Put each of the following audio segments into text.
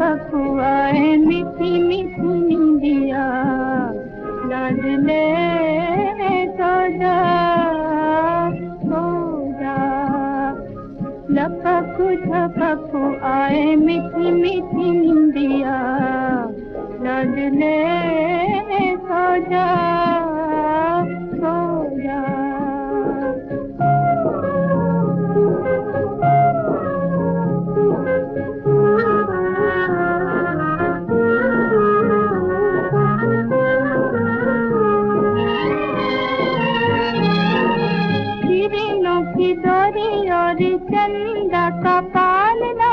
लपकुआए मीठी मीठी निंदिया लाडले सो जा लपकू झपकू आए मीठी मीठी निंदिया लाडले सो जा सो जा। की डोरी और चंदा का पालना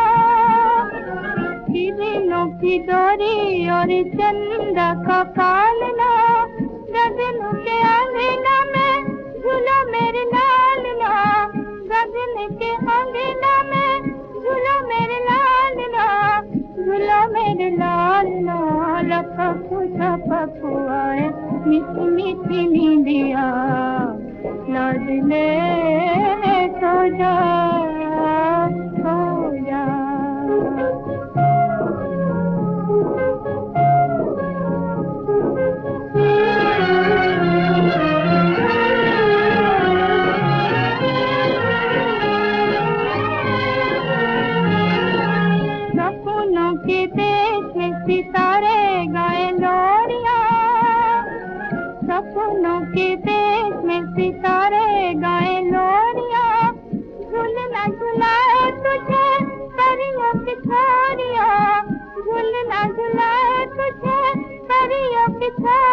हिरणों की डोरी और चंदा का पालना गगन के अंगना में झूला मेरे लालना गगन के अंगना में झूला मेरे लालना झूला मेरे लालना लपकू झपकू आए मीठी मीठी नींदिया लाडले सो जा सो जा। सपनों के देश में सितारे गाए लोरियां सपनों के देश में सितारे गाए लोरियां झूलना झुलाए तुझे परियों की छोरियां झूलना झुलाए तुझे परियों की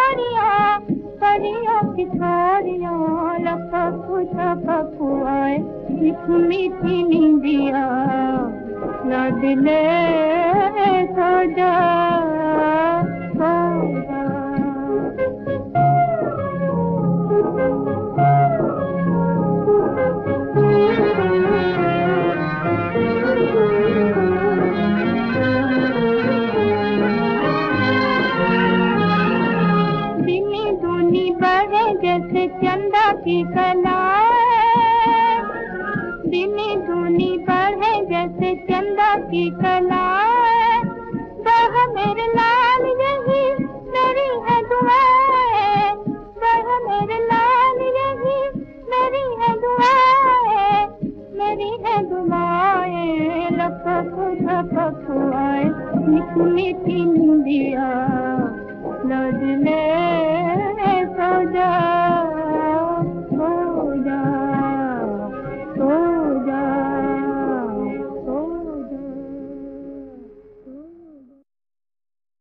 छोरियां लपकू झपकू आए मीठी मीठी निंदिया लाडले सो जा सो जा। दिनी दूनी बढ़े जैसे चंदा की कलाएं दिनी दूनी बढ़े जैसे चंदा की कलाएं बह मेरे लाल यही मेरी है दुआएं बह मेरे लाल यही मेरी है दुआएं लपकू झपकू आए मीठी मीठी निंदिया लाडले सो जा।